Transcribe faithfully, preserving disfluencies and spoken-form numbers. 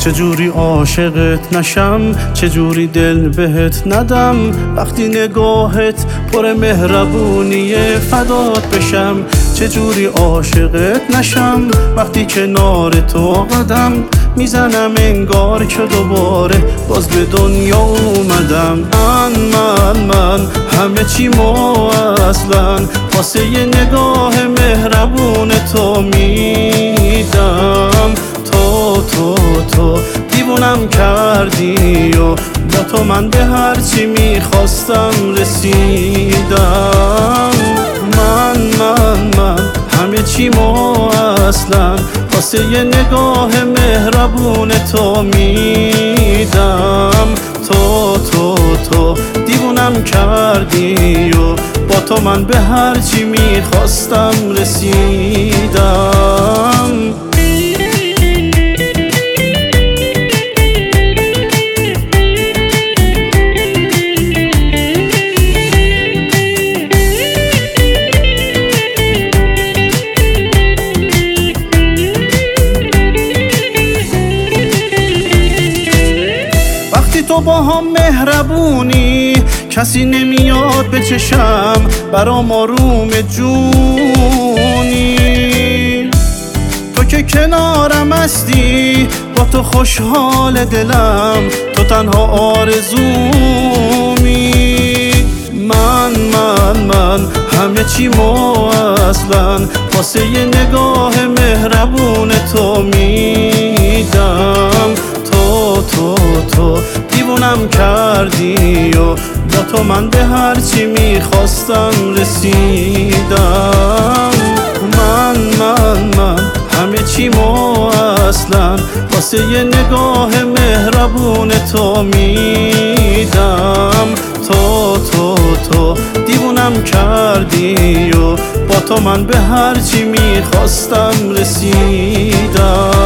چجوری عاشقت نشم، چجوری دل بهت ندم، وقتی نگاهت پر مهربونیه فدات بشم. چجوری عاشقت نشم وقتی کنار تو قدم میزنم انگار که دوباره باز به دنیا اومدم. من من من همه چی ما اصلا واسه یه نگاه مهربون تو میدم. تو تو تو دیوونم کردی و با تو من به هرچی میخواستم رسیدم. من من من همه چی ما اصلا واسه یه نگاه مهربون تو میدم. تو تو تو دیوونم کردی و با تو من به هرچی میخواستم رسیدم. تو با هم مهربونی کسی نمیاد به چشم، برام آروم جونی. تو که کنارم هستی با تو خوشحال دلم، تو تنها آرزومی. من من من همه چی ما اصلا واسه یه نگاه مهربون تو میدم. تو تو تو دیوونم کردی و با تو من به هرچی میخواستم رسیدم. من من من همه چی ما اصلا واسه یه نگاه مهربون تو میدم. تو تو تو دیوونم کردی و با تو من به هرچی میخواستم رسیدم.